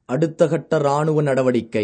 அடுத்த கட்ட இராணுவ நடவடிக்கை.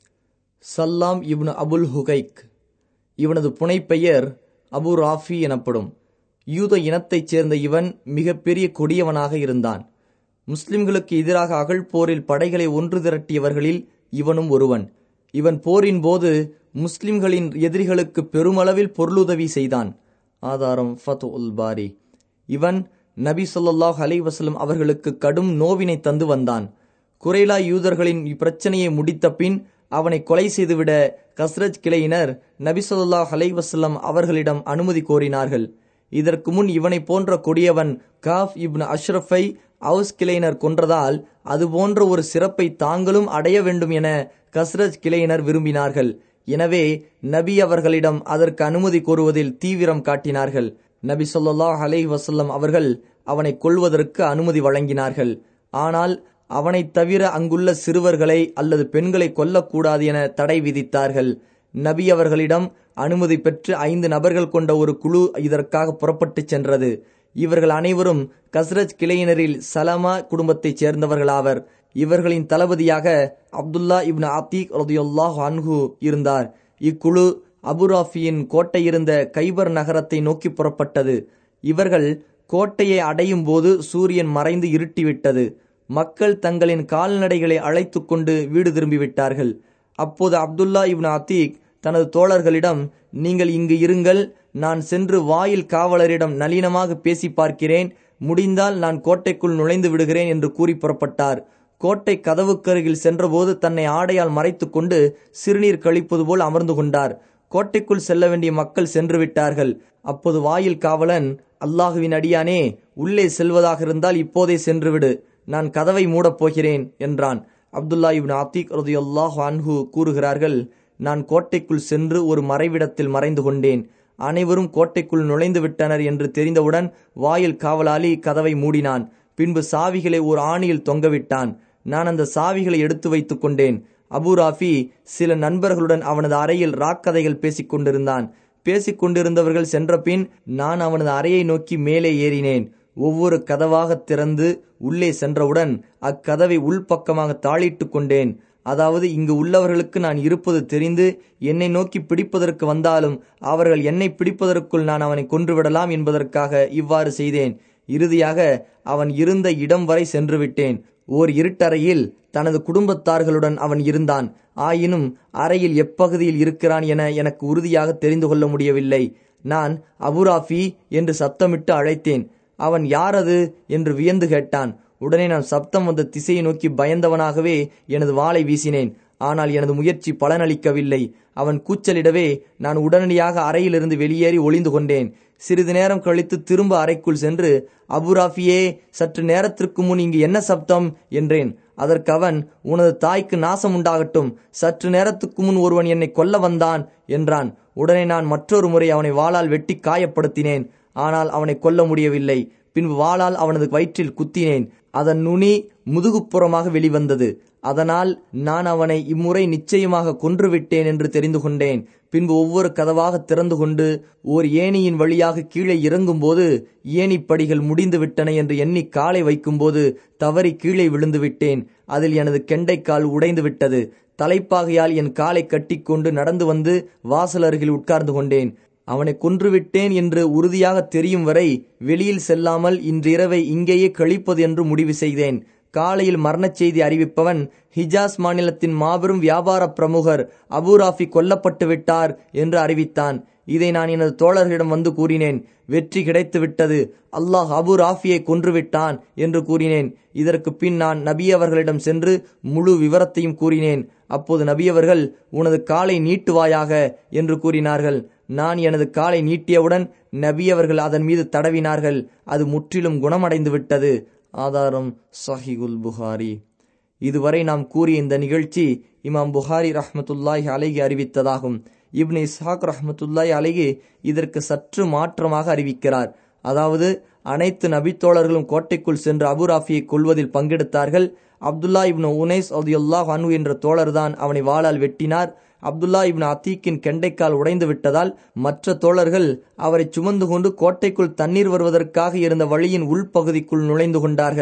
சல்லாம் இப்னு அபுல் ஹுகைக். இவனது புனைப்பெயர் அபு ராஃபி எனப்படும். யூத இனத்தைச் சேர்ந்த இவன் மிகப்பெரிய கொடியவனாக இருந்தான். முஸ்லிம்களுக்கு எதிராக அகழ்போரில் படைகளை ஒன்று திரட்டியவர்களில் இவனும் ஒருவன். இவன் போரின் போது முஸ்லிம்களின் எதிரிகளுக்கு பெருமளவில் பொருளுதவி செய்தான். ஆதாரம் ஃபத்உல் பாரி. இவன் நபி ஸல்லல்லாஹு அலைஹி வஸல்லம் அவர்களுக்கு கடும் நோவினை தந்து வந்தான். குறைலா யூதர்களின் பிரச்சனையை முடித்த பின் அவனை கொலை செய்துவிட கஸ்ரஜ் கிளையினர் நபி ஸல்லல்லாஹு அலைஹி வஸல்லம் அவர்களிடம் அனுமதி கோரினார்கள். இதற்கு முன் இவனை போன்ற கொடியவன் காஃப் இப்னு அஷ்ரஃபை அவுஸ் கிளையினர் கொன்றதால் அதுபோன்ற ஒரு சிறப்பை தாங்களும் அடைய வேண்டும் என கஸ்ரஜ் கிளையினர் விரும்பினார்கள். எனவே நபி அவர்களிடம் அதற்கு அனுமதி கோருவதில் தீவிரம் காட்டினார்கள். நபி ஸல்லல்லாஹு அலைஹி வஸல்லம் அவர்கள் அவனை கொல்வதற்கு அனுமதி வழங்கினார்கள். ஆனால் அவனைத் தவிர அங்குள்ள சிறுவர்களை அல்லது பெண்களை கொல்லக்கூடாது என தடை விதித்தார்கள். நபி அவர்களிடம் அனுமதி பெற்று 5 நபர்கள் கொண்ட ஒரு குழு இதற்காக புறப்பட்டு சென்றது. இவர்கள் அனைவரும் கஸ்ரஜ் கிளையினரில் சலமா குடும்பத்தைச் சேர்ந்தவர்களாவர். இவர்களின் தளபதியாக அப்துல்லா இப்னு ஆத்தீக் ரலியல்லாஹு அன்ஹு இருந்தார். இக்குழு அபு ராஃபியின் கோட்டை இருந்த கைபர் நகரத்தை நோக்கி புறப்பட்டது. இவர்கள் கோட்டையை அடையும் போது சூரியன் மறைந்து இருட்டிவிட்டது. மக்கள் தங்களின் கால்நடைகளை அழைத்து கொண்டு வீடு திரும்பிவிட்டார்கள். அப்போது அப்துல்லா இப்னு ஆத்தீக் தனது தோழர்களிடம், நீங்கள் இங்கு இருங்கள், நான் சென்று வாயில் காவலரிடம் நளினமாக பேசி பார்க்கிறேன், முடிந்தால் நான் கோட்டைக்குள் நுழைந்து விடுகிறேன் என்று கூறி புறப்பட்டார். கோட்டை கதவுக்கருகில் சென்றபோது தன்னை ஆடையால் மறைத்து கொண்டு சிறுநீர் கழிப்பது போல் அமர்ந்து கொண்டார். கோட்டைக்குள் செல்ல வேண்டிய மக்கள் சென்று விட்டார்கள். அப்போது வாயில் காவலன், அல்லாஹுவின் அடியானே, உள்ளே செல்வதாக இருந்தால் இப்போதே சென்றுவிடு, நான் கதவை மூடப் போகிறேன் என்றான். அப்துல்லா இப்னு ஆத்தீக் ரலியல்லாஹு அன்ஹு கூறுகிறார்கள், நான் கோட்டைக்குள் சென்று ஒரு மறைவிடத்தில் மறைந்து கொண்டேன். அனைவரும் கோட்டைக்குள் நுழைந்து விட்டனர் என்று தெரிந்தவுடன் வாயில் காவலாளி கதவை மூடினான். பின்பு சாவிகளை ஒரு ஆணியில் தொங்கவிட்டான். நான் அந்த சாவிகளை எடுத்து வைத்துக் கொண்டேன். அபு ராஃபி சில நண்பர்களுடன் அவனது அறையில் ராக்கதைகள் பேசிக் கொண்டிருந்தான். பேசிக்கொண்டிருந்தவர்கள் சென்ற பின் நான் அவனது அறையை நோக்கி மேலே ஏறினேன். ஒவ்வொரு கதவாக திறந்து உள்ளே சென்றவுடன் அக்கதவை உள்பக்கமாக தாளிட்டு கொண்டேன். அதாவது, இங்கு உள்ளவர்களுக்கு நான் இருப்பது தெரிந்து என்னை நோக்கி பிடிப்பதற்கு வந்தாலும் அவர்கள் என்னை பிடிப்பதற்குள் நான் அவனை கொன்றுவிடலாம் என்பதற்காக இவ்வாறு செய்தேன். இறுதியாக அவன் இருந்த இடம் வரை சென்று விட்டேன். ஓர் இருட்டறையில் தனது குடும்பத்தார்களுடன் அவன் இருந்தான். ஆயினும் அறையில் எப்பகுதியில் இருக்கிறான் என எனக்கு உறுதியாக தெரிந்து கொள்ள முடியவில்லை. நான் அபு ராஃபி என்று சத்தமிட்டு அழைத்தேன். அவன் யாரது என்று வியந்து கேட்டான். உடனே நான் சப்தம் வந்த திசையை நோக்கி பயந்தவனாகவே எனது வாளை வீசினேன். ஆனால் எனது முயற்சி பலனளிக்கவில்லை. அவன் கூச்சலிடவே நான் உடனடியாக அறையிலிருந்து வெளியேறி ஒளிந்து கொண்டேன். சிறிது நேரம் கழித்து திரும்ப அறைக்குள் சென்று, அபு ராஃபியே, சற்று நேரத்திற்கு முன் இங்கு என்ன சப்தம் என்றேன். அதற்கு அவன், உனது தாய்க்கு நாசம் உண்டாகட்டும், சற்று நேரத்துக்கு முன் ஒருவன் என்னை கொல்ல வந்தான் என்றான். உடனே நான் மற்றொரு முறை அவனை வாளால் வெட்டி காயப்படுத்தினேன். ஆனால் அவனை கொல்ல முடியவில்லை. பின்பு வாளால் அவனது வயிற்றில் குத்தினேன். அதன் நுனி முதுகுப்புறமாக வெளிவந்தது. அதனால் நான் அவனை இம்முறை நிச்சயமாக கொன்றுவிட்டேன் என்று தெரிந்து கொண்டேன். பின்பு ஒவ்வொரு கதவாக திறந்து கொண்டு ஓர் ஏணியின் வழியாக கீழே இறங்கும்போது ஏணிப்படிகள் முடிந்து விட்டன என்று எண்ணி காலை வைக்கும்போது தவறி கீழே விழுந்து விட்டேன். அதில் எனது கெண்டைக்கால் உடைந்து விட்டது. தலைப்பாகையால் என் காலை கட்டிக்கொண்டு நடந்து வந்து வாசல் அருகில் உட்கார்ந்து கொண்டேன். அவனை கொன்றுவிட்டேன் என்று உறுதியாக தெரியும் வரை வெளியில் செல்லாமல் இன்றிரவை இங்கேயே கழிப்பது என்று முடிவு செய்தேன். காலையில் மரணச் செய்தி அறிவிப்பவன் ஹிஜாஸ் மாநிலத்தின் மாபெரும் வியாபார பிரமுகர் அபு ராஃபி கொல்லப்பட்டு விட்டார் என்று அறிவித்தான். இதை நான் எனது தோழர்களிடம் வந்து கூறினேன். வெற்றி கிடைத்து விட்டது, அல்லாஹ் அபு ராஃபியை கொன்றுவிட்டான் என்று கூறினேன். இதற்கு பின் நான் நபி அவர்களிடம் சென்று முழு விவரத்தையும் கூறினேன். அப்போது நபியவர்கள், உனது காலை நீட்டுவாயாக என்று கூறினார்கள். நான் எனது காலை நீட்டியவுடன் நபியவர்கள் அதன் மீது தடவினார்கள். அது முற்றிலும் குணமடைந்து விட்டது. ஆதாரம் சஹீஹுல் புகாரி. இதுவரை நாம் கூறிய இந்த நிகழ்ச்சி இமாம் புகாரி ரஹ்மத்துல்லாஹி அலைஹி அறிவித்ததாகும். இப்னு இஸ்ஹாக் ரஹ்மத்துல்லாஹி அலைஹி இதற்கு சற்று மாற்றமாக அறிவிக்கிறார். அதாவது, அனைத்து நபித்தோழர்களும் கோட்டைக்குள் சென்று அபு ராஃபியை கொல்வதில் பங்கெடுத்தார்கள். அப்துல்லா இப்னு உனைஸ் ரலியல்லாஹு அன்ஹு என்ற தோழர்தான் அவனை வாளால் வெட்டினார். அப்துல்லா இப்னு அத்தீக்கின் கெண்டைக்கால் உடைந்து விட்டதால் மற்ற தோழர்கள் அவரை சுமந்து கொண்டு கோட்டைக்குள் தண்ணீர் வருவதற்காக இருந்த வழியின் உள்பகுதிக்குள் நுழைந்து கொண்டார்கள்.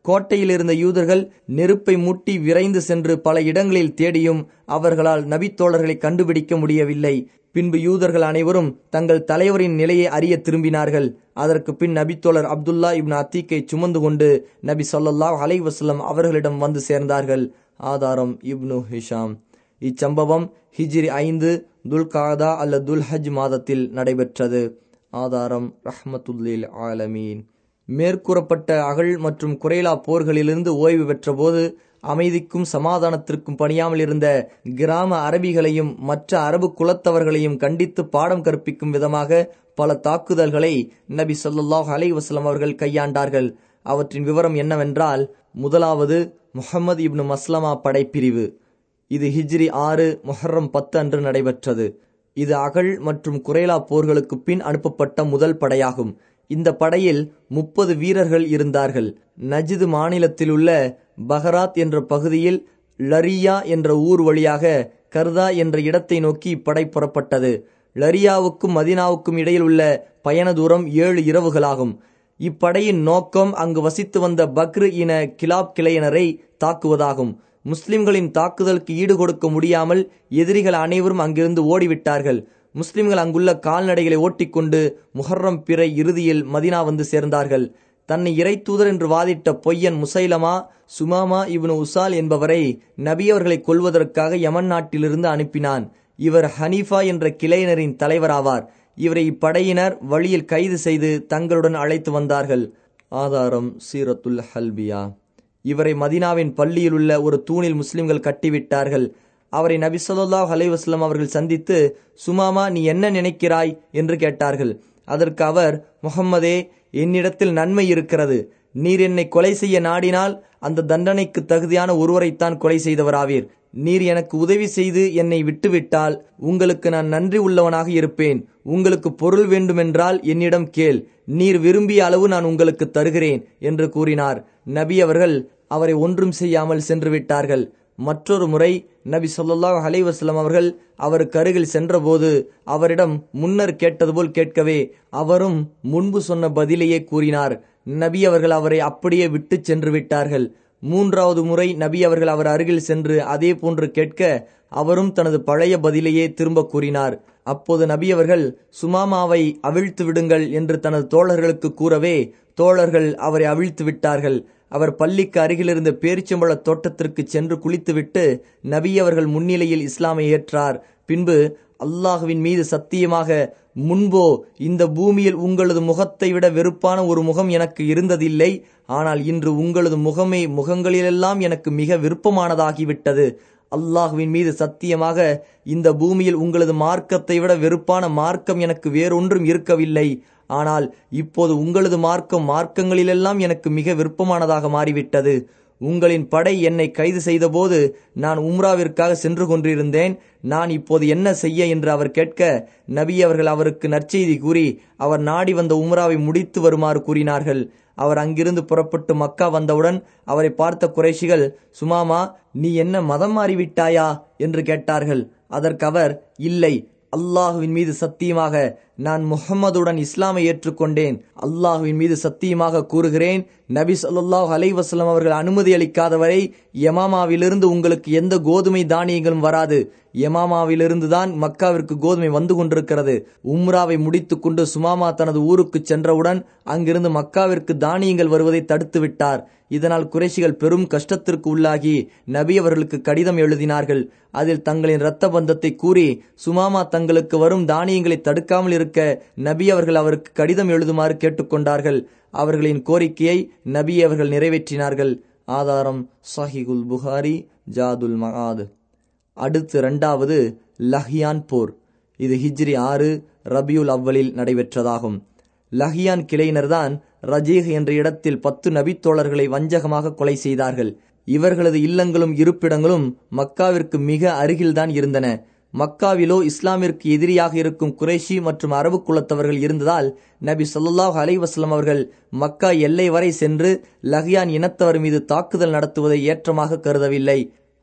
கோட்டையில் இருந்த யூதர்கள் நெருப்பை முட்டி விரைந்து சென்று பல இடங்களில் தேடியும் அவர்களால் நபித்தோழர்களை கண்டுபிடிக்க முடியவில்லை. பின்பு யூதர்கள் அனைவரும் தங்கள் தலைவரின் நிலையை அறிய திரும்பினார்கள். அதற்கு பின் நபித்தோழர் அப்துல்லா இப்னு அத்தீக்கை சுமந்து கொண்டு நபி ஸல்லல்லாஹு அலைஹி வஸல்லம் அவர்களிடம் வந்து சேர்ந்தார்கள். ஆதாரம் இப்னு ஹிஷாம். இச்சம்பவம் ஹிஜ்ரி 5 துல்காதா அல்லது துல்ஹஜ் மாதத்தில் நடைபெற்றது. ஆதாரம் ரஹ்மத்துல்லில் ஆலமீன். மேற்கூறப்பட்ட அகழ் மற்றும் குறைலா போர்களிலிருந்து ஓய்வு பெற்ற போது அமைதிக்கும் சமாதானத்திற்கும் பணியாமல் இருந்த கிராம அரபிகளையும் மற்ற அரபு குலத்தவர்களையும் கண்டித்து பாடம் கற்பிக்கும் விதமாக பல தாக்குதல்களை நபி ஸல்லல்லாஹு அலைஹி வஸல்லம் அவர்கள் கையாண்டார்கள். அவற்றின் விவரம் என்னவென்றால், முதலாவது முஹம்மது இப்னு மஸ்லமா படைப்பிரிவு. இது ஹிஜ்ரி 6 முஹர்ரம் 10 அன்று நடைபெற்றது. இது அகழ் மற்றும் குறைலா போர்களுக்கு பின் அனுப்பப்பட்ட முதல் படையாகும். இந்த படையில் 30 வீரர்கள் இருந்தார்கள். நஜ்து மாநிலத்தில் உள்ள பஹராத் என்ற பகுதியில் லரியா என்ற ஊர் வழியாக கர்தா என்ற இடத்தை நோக்கி இப்படை புறப்பட்டது. லரியாவுக்கும் மதீனாவுக்கும் இடையில் உள்ள பயண தூரம் 7 இரவுகளாகும். இப்படையின் நோக்கம் அங்கு வசித்து வந்த பக்ரு இன கிலாப் கிளையினரை தாக்குவதாகும். முஸ்லிம்களின் தாக்குதலுக்கு ஈடு கொடுக்க முடியாமல் எதிரிகள் அனைவரும் அங்கிருந்து ஓடிவிட்டார்கள். முஸ்லிம்கள் அங்குள்ள கால்நடைகளை ஓட்டிக்கொண்டு முஹர்ரம் பிறை இறுதியில் மதீனா வந்து சேர்ந்தார்கள். தன்னை இறை தூதர் என்று வாதிட்ட பொய்யன் முசைலமா சுமாமா இப்னு உசால் என்பவரை நபியவர்களை கொல்வதற்காக யமன் நாட்டிலிருந்து அனுப்பினான். இவர் ஹனீஃபா என்ற கிளையினரின் தலைவராவார். இவரை இப்படையினர் வழியில் கைது செய்து தங்களுடன் அழைத்து வந்தார்கள். ஆதாரம் சீரத்துல் ஹல்பியா. இவரை மதீனாவின் பள்ளியில் உள்ள ஒரு தூணில் முஸ்லிம்கள் கட்டிவிட்டார்கள். அவரை நபி ஸல்லல்லாஹு அலைஹி வஸல்லம் அவர்கள் சந்தித்து, சுமாமா, நீ என்ன நினைக்கிறாய் என்று கேட்டார்கள். அதற்கு அவர், முஹம்மதே, என்னிடத்தில் நன்மை இருக்கிறது. நீர் என்னை கொலை செய்ய நாடினால் அந்த தண்டனைக்கு தகுதியான ஒருவரைத்தான் கொலை செய்தவராவீர். நீர் எனக்கு உதவி செய்து என்னை விட்டுவிட்டால் உங்களுக்கு நான் நன்றி உள்ளவனாக இருப்பேன். உங்களுக்கு பொருள் வேண்டுமென்றால் என்னிடம் கேள். நீர் விரும்பிய அளவு நான் உங்களுக்கு தருகிறேன் என்று கூறினார். நபி அவர்கள் அவரை ஒன்றும் செய்யாமல் சென்று விட்டார்கள். மற்றொரு முறை நபி ஸல்லல்லாஹு அலைஹி வஸல்லம் அவர்கள் அவருக்கு அருகில் சென்றபோது அவரிடம் முன்னர் கேட்டது போல் கேட்கவே அவரும் முன்பு சொன்ன பதிலையே கூறினார். நபி அவர்கள் அவரை அப்படியே விட்டு சென்று விட்டார்கள். மூன்றாவது முறை நபி அவர்கள் அவர் அருகில் சென்று அதே போன்று கேட்க அவரும் தனது பழைய பதிலையே திரும்ப கூறினார். அப்போது நபி அவர்கள் சுமாமாவை அவிழ்த்து விடுங்கள் என்று தனது தோழர்களுக்கு கூறவே தோழர்கள் அவரை அவிழ்த்து விட்டார்கள். அவர் பள்ளிக்கு அருகில் இருந்த பேரிச்சம்பழ தோட்டத்திற்கு சென்று குளித்துவிட்டு நபி அவர்கள் முன்னிலையில் இஸ்லாமை ஏற்றார். பின்பு, அல்லாஹுவின் மீது சத்தியமாக, முன்போ இந்த பூமியில் உங்களது முகத்தை விட வெறுப்பான ஒரு முகம் எனக்கு இருந்ததில்லை. ஆனால் இன்று உங்களது முகமே முகங்களிலெல்லாம் எனக்கு மிக விருப்பமானதாகிவிட்டது. அல்லாஹுவின் மீது சத்தியமாக, இந்த பூமியில் உங்களது மார்க்கத்தை விட வெறுப்பான மார்க்கம் எனக்கு வேறொன்றும் இருக்கவில்லை. ஆனால் இப்போது உங்களது மார்க்கங்களிலெல்லாம் எனக்கு மிக விருப்பமானதாக மாறிவிட்டது. உங்களின் படை என்னை கைது செய்த போது நான் உம்ராவிற்காக சென்று கொண்டிருந்தேன். நான் இப்போது என்ன செய்ய என்று அவர் கேட்க நபி அவர்கள் அவருக்கு நற்செய்தி கூறி அவர் நாடி வந்த உம்ராவை முடித்து வருமாறு கூறினார்கள். அவர் அங்கிருந்து புறப்பட்டு மக்கா வந்தவுடன் அவரை பார்த்த குறைஷிகள், சுமாமா, நீ என்ன மதம் மாறிவிட்டாயா என்று கேட்டார்கள். அதற்கு அவர், இல்லை, அல்லாஹுவின் மீது சத்தியமாக நான் முஹம்மதுடன் இஸ்லாமை ஏற்றுக்கொண்டேன். அல்லாஹுவின் மீது சத்தியமாக கூறுகிறேன், நபி ஸல்லல்லாஹு அலைஹி வஸல்லம் அவர்கள் அனுமதி அளிக்காதவரை யமாமாவிலிருந்து உங்களுக்கு எந்த கோதுமை தானியங்களும் வராது. யமாமாவிலிருந்து தான் மக்காவிற்கு கோதுமை வந்து கொண்டிருக்கிறது. உம்ராவை முடித்து கொண்டு சுமாமா தனது ஊருக்கு சென்றவுடன் அங்கிருந்து மக்காவிற்கு தானியங்கள் வருவதை தடுத்து விட்டார். இதனால் குறைஷிகள் பெரும் கஷ்டத்திற்கு உள்ளாகி நபி அவர்களுக்கு கடிதம் எழுதினார்கள். அதில் தங்களின் இரத்த பந்தத்தை கூறி சுமாமா தங்களுக்கு வரும் தானியங்களை தடுக்காமல் இருக்க நபி அவர்கள் அவருக்கு கடிதம் எழுதுமாறு கேட்டுக்கொண்டார்கள். அவர்களின் கோரிக்கையை நபி அவர்கள் நிறைவேற்றினார்கள். ஆதாரம் சஹீஹுல் புகாரி, ஜாதுல் மஆத். அடுத்து 2வது லஹ்யான் போர். இது ஹிஜ்ரி 6 ரபியுல் அவ்வலில் நடைபெற்றதாகும். லஹ்யான் கிளையினர்தான் ரஜீஹ் என்ற இடத்தில் 10 நபித்தோழர்களை வஞ்சகமாக கொலை செய்தார்கள். இவர்களது இல்லங்களும் இருப்பிடங்களும் மக்காவிற்கு மிக அருகில்தான் இருந்தன. மக்காவிலோ இஸ்லாமிற்கு எதிரியாக இருக்கும் குறைஷி மற்றும் அரபு குலத்தவர்கள் இருந்ததால் நபி ஸல்லல்லாஹு அலைஹி வஸல்லம் அவர்கள் மக்கா எல்லை வரை சென்று லஹ்யான் இனத்தவர் மீது தாக்குதல் நடத்துவதை ஏற்றமாக கருதவில்லை.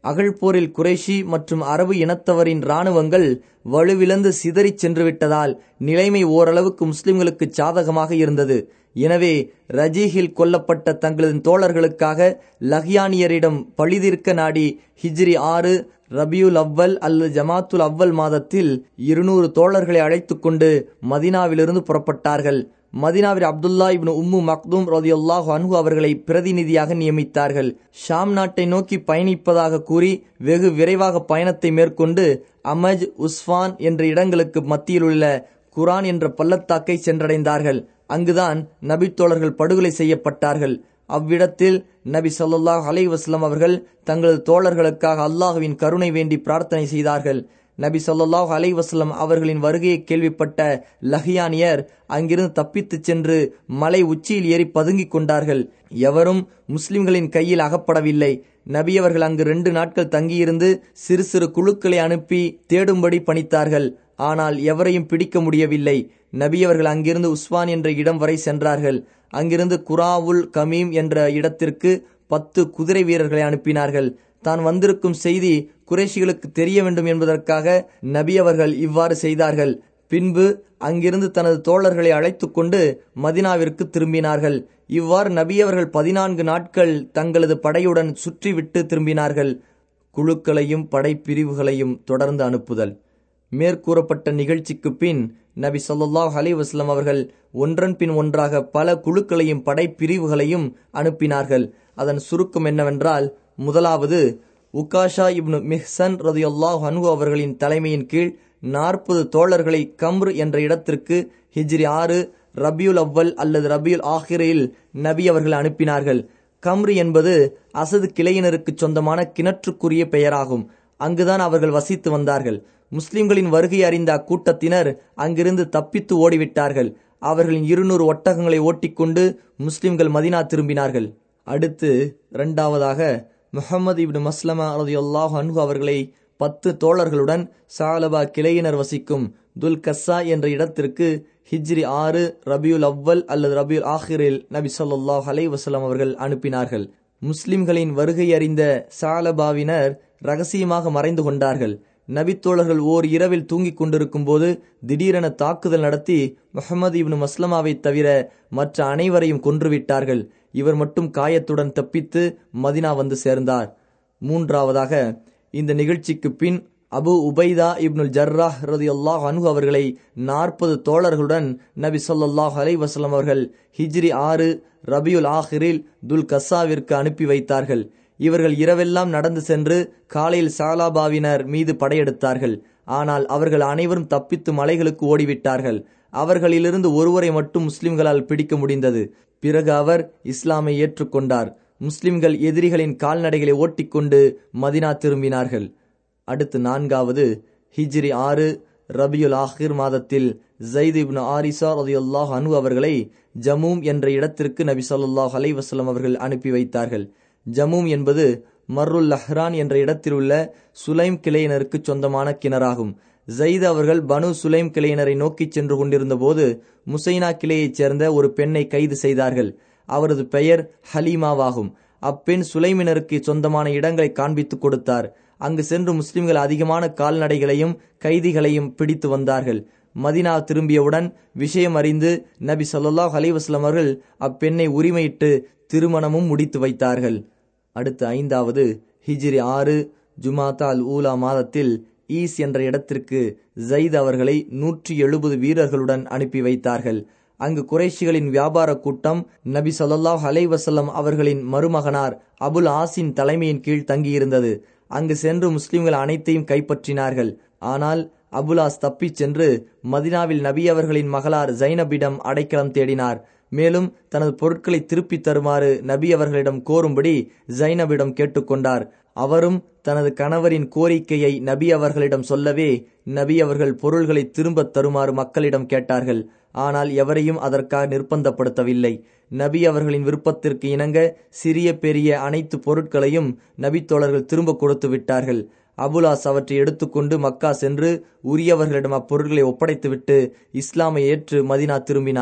அகழ்போரில் குறைஷி மற்றும் அரபு இனத்தவரின் இராணுவங்கள் வலுவிழந்து சிதறிச் சென்றுவிட்டதால் நிலைமை ஓரளவுக்கு முஸ்லிம்களுக்கு சாதகமாக இருந்தது. எனவே ரஜீஹில் கொல்லப்பட்ட தங்களது தோழர்களுக்காக லஹ்யானியரிடம் பழிதீர்க்க நாடி ஹிஜ்ரி 6 ரபியுல் அவ்வல் அல்லது ஜமாத்துல் அவ்வல் மாதத்தில் 200 தோழர்களை அழைத்து கொண்டு மதீனாவிலிருந்து புறப்பட்டார்கள். மதீனாவில் அப்துல்லா இப்னு உம்மு மக்தூம் ரலியல்லாஹு அன்ஹு அவர்களை பிரதிநிதியாக நியமித்தார்கள். ஷாம் நாட்டை நோக்கி பயணிப்பதாக கூறி வெகு விரைவாக பயணத்தை மேற்கொண்டு அமஜ், உஸ்ஃபான் என்ற இடங்களுக்கு மத்தியில் உள்ள குரான் என்ற பள்ளத்தாக்கை சென்றடைந்தார்கள். அங்குதான் நபி தோழர்கள் படுகொலை செய்யப்பட்டார்கள். அவ்விடத்தில் நபி ஸல்லல்லாஹு அலைஹி வஸல்லம் அவர்கள் தங்களது தோழர்களுக்காக அல்லாஹ்வின் கருணை வேண்டி பிரார்த்தனை செய்தார்கள். நபி ஸல்லல்லாஹு அலைஹி வஸல்லம் அவர்களின் வருகையை கேள்விப்பட்ட லஹ்யானியர் அங்கிருந்து தப்பித்துச் சென்று மலை உச்சியில் ஏறி பதுங்கிக் கொண்டார்கள். எவரும் முஸ்லிம்களின் கையில் அகப்படவில்லை. நபி அவர்கள் அங்கு 2 நாட்கள் தங்கியிருந்து சிறு சிறு குழுக்களை அனுப்பி தேடும்படி பணித்தார்கள். ஆனால் எவரையும் பிடிக்க முடியவில்லை. நபி அவர்கள் அங்கிருந்து உஸ்வான் என்ற இடம் வரை சென்றார்கள். அங்கிருந்து குராவுல் கமீம் என்ற இடத்திற்கு 10 குதிரை வீரர்களை அனுப்பினார்கள். தான் வந்திருக்கும் செய்தி குறைஷிகளுக்கு தெரிய வேண்டும் என்பதற்காக நபி அவர்கள் இவ்வாறு செய்தார்கள். பின்பு அங்கிருந்து தனது தோழர்களை அழைத்து கொண்டு மதீனாவிற்கு திரும்பினார்கள். இவ்வாறு நபி அவர்கள் 14 நாட்கள் தங்களது படையுடன் சுற்றிவிட்டு திரும்பினார்கள். குழுக்களையும் படைப்பிரிவுகளையும் தொடர்ந்து அனுப்புதல். மேற்கூறப்பட்ட நிகழ்ச்சிக்கு பின் நபி ஸல்லல்லாஹு அலைஹி வஸல்லம் அவர்கள் ஒன்றன் பின் ஒன்றாக பல குழுக்களையும் படைப்பிரிவுகளையும் அனுப்பினார்கள். அதன் சுருக்கம் என்னவென்றால், முதலாவது உகாஷா இப்னு மிஹ்சன் ரலியல்லாஹு அன்ஹு அவர்களின் தலைமையின் கீழ் 40 தோழர்களை கம்ர் என்ற இடத்திற்கு ஹிஜ்ரி 6 ரபியுல் அவ்வல் அல்லது ரபியுல் ஆஹிரில் நபி அவர்கள் அனுப்பினார்கள். கம்ர் என்பது அசது கிளையினருக்கு சொந்தமான கிணற்றுக்குரிய பெயராகும். அங்குதான் அவர்கள் வசித்து வந்தார்கள். முஸ்லிம்களின் வருகை அறிந்த அக்கூட்டத்தினர் அங்கிருந்து தப்பித்து ஓடிவிட்டார்கள். அவர்களின் 200 ஒட்டகங்களை ஓட்டிக்கொண்டு முஸ்லிம்கள் மதீனா திரும்பினார்கள். அடுத்து இரண்டாவதாக முஹம்மது இப்னு மஸ்லமா ரலியல்லாஹு அன்ஹு அவர்களை 10 தோழர்களுடன் சாலபா கிளையினர் வசிக்கும் துல் கஸ்ஸா என்ற இடத்திற்கு ஹிஜ்ரி 6 ரபியுல் அவ்வல் அல்லது ரபியுல் ஆஹிரில் நபி ஸல்லல்லாஹு அலைஹி வஸல்லம் அவர்கள் அனுப்பினார்கள். முஸ்லிம்களின் வருகை அறிந்த சாலபாவினர் ரகசியமாக மறைந்து கொண்டார்கள். நபித்தோழர்கள் ஓர் இரவில் தூங்கிக் கொண்டிருக்கும் போது திடீரென தாக்குதல் நடத்தி முஹம்மது இப்னு மஸ்லமாவை தவிர மற்ற அனைவரையும் கொன்றுவிட்டார்கள். இவர் மட்டும் காயத்துடன் தப்பித்து மதீனா வந்து சேர்ந்தார். மூன்றாவதாக, இந்த நிகழ்ச்சிக்கு பின் அபு உபைதா இப்னுல் ஜர்ராஹ் ரலியல்லாஹு அன்ஹு அவர்களை 40 தோழர்களுடன் நபி ஸல்லல்லாஹு அலைஹி வஸல்லம் அவர்கள் ஹிஜ்ரி 6 ரபியுல் ஆஹிரில் துல் கஸ்ஸாவிற்கு அனுப்பி வைத்தார்கள். இவர்கள் இரவெல்லாம் நடந்து சென்று காலையில் சாலாபாவினர் மீது படையெடுத்தார்கள். ஆனால் அவர்கள் அனைவரும் தப்பித்து மலைகளுக்கு ஓடிவிட்டார்கள். அவர்களிலிருந்து ஒருவரை மட்டும் முஸ்லிம்களால் பிடிக்க முடிந்தது. பிறகு அவர் இஸ்லாமை ஏற்றுக்கொண்டார். முஸ்லிம்கள் எதிரிகளின் கால்நடைகளை ஓட்டிக்கொண்டு மதீனா திரும்பினார்கள். அடுத்து நான்காவது, ஹிஜ்ரி 6 ரபியுல் ஆஹிர் மாதத்தில் ஸைத் இப்னு ஆரிஸா ரலியல்லாஹு அன்ஹு அவர்களை ஜமூம் என்ற இடத்திற்கு நபி ஸல்லல்லாஹு அலைஹி வஸல்லம் அவர்கள் அனுப்பி வைத்தார்கள். ஜமூம் என்பது மர்ருல் லஹ்ரான் என்ற இடத்தில் உள்ள சுலைம் கிளையினருக்கு சொந்தமான கிணறாகும். ஸைத் அவர்கள் பனு சுலைம் கிளையினரை நோக்கி சென்று கொண்டிருந்த போது முசைனா கிளையைச் சேர்ந்த ஒரு பெண்ணை கைது செய்தார்கள். அவரது பெயர் ஹலீமாவாகும். அப்பெண் சுலைமினருக்கு சொந்தமான இடங்களை காண்பித்து கொடுத்தார். அங்கு சென்று முஸ்லிம்கள் அதிகமான கால்நடைகளையும் கைதிகளையும் பிடித்து வந்தார்கள். மதீனா திரும்பியவுடன் விஷயம் அறிந்து நபி ஸல்லல்லாஹு அலைஹி வஸல்லம் அவர்கள் அப்பெண்ணை உரிமையிட்டு திருமணமும் முடித்து வைத்தார்கள். அடுத்து ஐந்தாவது, ஹிஜ்ரி 6 ஜுமாதா அல் ஊலா மாதத்தில் ஈஸ் என்ற இடத்திற்கு ஸைத் அவர்களை 170 வீரர்களுடன் அனுப்பி வைத்தார்கள். அங்கு குறைஷிகளின் வியாபார கூட்டம் நபி ஸல்லல்லாஹு அலைஹி வஸல்லம் அவர்களின் மருமகனார் அபுல் ஆஸின் தலைமையின் கீழ் தங்கியிருந்தது. அங்கு சென்று முஸ்லிம்கள் அனைத்தையும் கைப்பற்றினார்கள். ஆனால் அபுலாஸ் தப்பிச் சென்று மதீனாவில் நபி அவர்களின் மகளார் ஜைனபிடம் அடைக்கலம் தேடினார். மேலும் தனது பொருட்களை திருப்பி தருமாறு நபி அவர்களிடம் கோரும்படி ஜைனபிடம் கேட்டுக்கொண்டார். அவரும் தனது கணவரின் கோரிக்கையை நபி அவர்களிடம் சொல்லவே நபி அவர்கள் பொருள்களை திரும்ப தருமாறு மக்களிடம் கேட்டார்கள். ஆனால் எவரையும் அதற்காக நிர்பந்தப்படுத்தவில்லை. நபி அவர்களின் விருப்பத்திற்கு இணங்க சிறிய பெரிய அனைத்து பொருட்களையும் நபி தோழர்கள் திரும்ப கொடுத்து விட்டார்கள். அபுலாஸ் அவற்றை எடுத்துக்கொண்டு மக்கா சென்று உரியவர்களிடம் அப்பொருட்களை ஒப்படைத்துவிட்டு இஸ்லாமை ஏற்று மதீனா திரும்பினார்.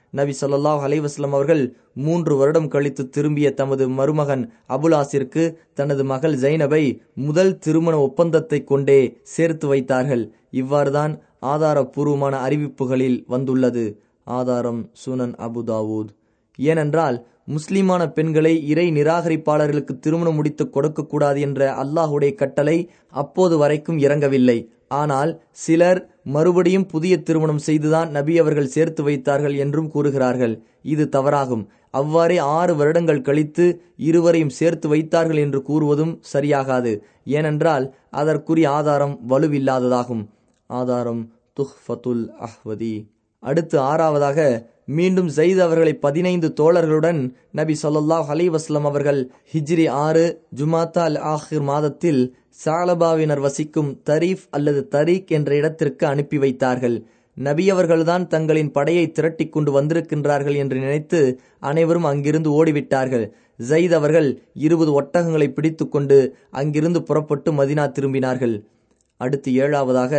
நபி ஸல்லல்லாஹு அலைஹி வஸல்லம் அவர்கள் 3 வருடம் கழித்து திரும்பிய தமது மருமகன் அபுலாஸிற்கு தனது மகள் ஜைனபை முதல் திருமண ஒப்பந்தத்தை கொண்டே சேர்த்து வைத்தார்கள். இவ்வாறுதான் ஆதாரபூர்வமான அறிவிப்புகளில் வந்துள்ளது. ஆதாரம் சுனன் அபு தாவூத். ஏனென்றால் முஸ்லிமான பெண்களை இறை நிராகரிப்பாளர்களுக்கு திருமணம் முடித்து கொடுக்கக்கூடாது என்ற அல்லாஹுடைய கட்டளை அப்போது வரைக்கும் இறங்கவில்லை. ஆனால் சிலர் மறுபடியும் புதிய திருமணம் செய்துதான் நபி அவர்கள் சேர்த்து வைத்தார்கள் என்றும் கூறுகிறார்கள். இது தவறாகும். அவ்வாறே 6 வருடங்கள் கழித்து இருவரையும் சேர்த்து வைத்தார்கள் என்று கூறுவதும் சரியாகாது. ஏனென்றால் அதற்குரிய ஆதாரம் வலுவில்லாததாகும். ஆதாரம் துஹ்ஃபத்துல் அஹ்வதி. அடுத்து 6வதாக மீண்டும் ஜைத் அவர்களை 15 தோழர்களுடன் நபி ஸல்லல்லாஹு அலைஹி வஸல்லம் அவர்கள் ஹிஜ்ரி 6 ஜுமாதா அல் ஆஹிர் மாதத்தில் சாலபாவினர் வசிக்கும் தரீஃப் அல்லது தரீக் என்ற இடத்திற்கு அனுப்பி வைத்தார்கள். நபி அவர்கள்தான் தங்களின் படையை திரட்டி கொண்டு வந்திருக்கின்றார்கள் என்று நினைத்து அனைவரும் அங்கிருந்து ஓடிவிட்டார்கள். ஜைத் அவர்கள் 20 ஒட்டகங்களை பிடித்து கொண்டு அங்கிருந்து புறப்பட்டு மதினா திரும்பினார்கள். அடுத்து 7வதாக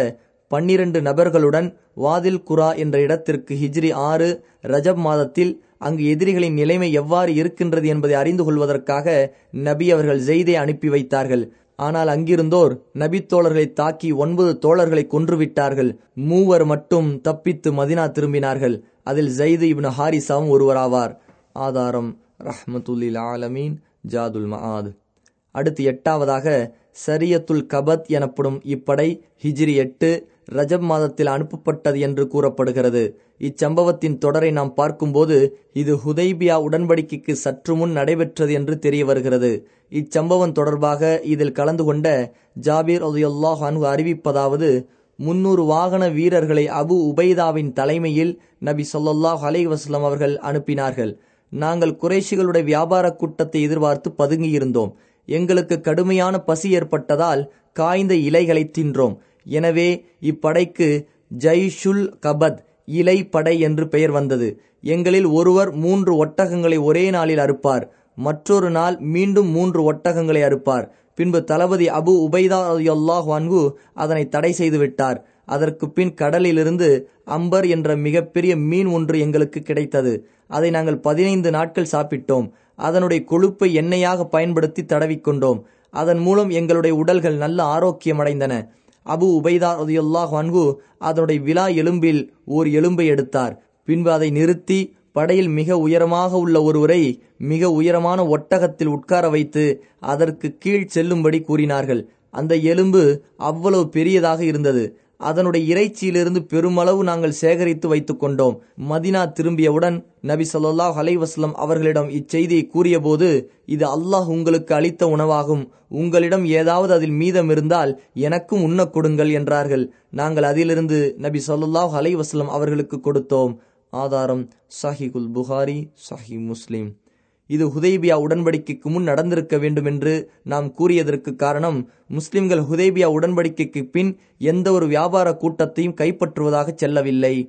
12 நபர்களுடன் வாதில் குரா என்ற இடத்திற்கு ஹிஜ்ரி 6 ரஜப் மாதத்தில் அங்கு எதிரிகளின் நிலைமை எவ்வாறு இருக்கின்றது என்பதை அறிந்து கொள்வதற்காக நபி அவர்கள் ஜெய்தை அனுப்பி வைத்தார்கள். ஆனால் அங்கிருந்தோர் நபி தோழர்களை தாக்கி 9 தோழர்களை கொன்றுவிட்டார்கள். 3 மட்டும் தப்பித்து மதினா திரும்பினார்கள். அதில் ஜைத் இப்னு ஹாரிசாவும் ஒருவராவார். ஆதாரம் ரஹ்மத்துல்லில் ஆலமீன் ஜாதுல் மஆத். அடுத்து 8வதாக சரியத்துல் கபத் எனப்படும் இப்படை ஹிஜ்ரி 8 ரஜப் மாதத்தில் அனுப்பப்பட்டது என்று கூறப்படுகிறது. இச்சம்பவத்தின் தொடரை நாம் பார்க்கும்போது இது ஹுதைபியா உடன்படிக்கைக்கு சற்று முன் நடைபெற்றது என்று தெரிய வருகிறது. இச்சம்பவம் தொடர்பாக இதில் கலந்து கொண்ட ஜாபீர் ரலியல்லாஹு அன்ஹு அறிவிப்பதாவது: 300 வாகன வீரர்களை அபு உபைதாவின் தலைமையில் நபி ஸல்லல்லாஹு அலைஹி வஸல்லம் அவர்கள் அனுப்பினார்கள். நாங்கள் குறைஷிகளுடைய வியாபார கூட்டத்தை எதிர்பார்த்து பதுங்கியிருந்தோம். எங்களுக்கு கடுமையான பசி ஏற்பட்டதால் காய்ந்த இலைகளை தின்றோம். எனவே இப்படைக்கு ஜைஷுல் கபத், இலை படை என்று பெயர் வந்தது. எங்களில் ஒருவர் 3 ஒட்டகங்களை ஒரே நாளில் அறுப்பார், மற்றொரு நாள் மீண்டும் 3 ஒட்டகங்களை அறுப்பார். பின்பு தளபதி அபு உபைதா ரலியல்லாஹு அன்ஹு அதனை தடை செய்து விட்டார். அதற்கு பின் கடலிலிருந்து அம்பர் என்ற மிகப்பெரிய மீன் ஒன்று எங்களுக்கு கிடைத்தது. அதை நாங்கள் 15 நாட்கள் சாப்பிட்டோம். அதனுடைய கொழுப்பை எண்ணெயாக பயன்படுத்தி தடவிக்கொண்டோம். அதன் மூலம் எங்களுடைய உடல்கள் நல்ல ஆரோக்கியமடைந்தன. அபு உபைதா ரலியல்லாஹு அன்ஹு அதனுடைய விலா எலும்பில் ஓர் எலும்பை எடுத்தார். பின்பு அதை நிறுத்தி படையில் மிக உயரமாக உள்ள ஒருவரை மிக உயரமான ஒட்டகத்தில் உட்கார வைத்து அதற்கு கீழ் செல்லும்படி கூறினார்கள். அந்த எலும்பு அவ்வளவு பெரியதாக இருந்தது. அதனுடைய இறைச்சியிலிருந்து பெருமளவு நாங்கள் சேகரித்து வைத்துக் கொண்டோம். மதினா திரும்பியவுடன் நபி ஸல்லல்லாஹு அலைஹி வஸல்லம் அவர்களிடம் இச்செய்தியை கூறிய போது, இது அல்லாஹ் உங்களுக்கு அளித்த உணவாகும். உங்களிடம் ஏதாவது அதில் மீதம் இருந்தால் எனக்கும் உண்ண கொடுங்கள் என்றார்கள். நாங்கள் அதிலிருந்து நபி ஸல்லல்லாஹு அலைஹி வஸல்லம் அவர்களுக்கு கொடுத்தோம். ஆதாரம் சஹீஹுல் புகாரி, சஹீஹ் முஸ்லிம். இது ஹுதைபியா உடன்படிக்கைக்கு முன் நடந்திருக்க வேண்டும் என்று நாம் கூறியதற்கு காரணம், முஸ்லிம்கள் ஹுதைபியா உடன்படிக்கைக்கு பின் எந்த ஒரு வியாபார கூட்டத்தையும் கைப்பற்றுவதாக செல்லவில்லை.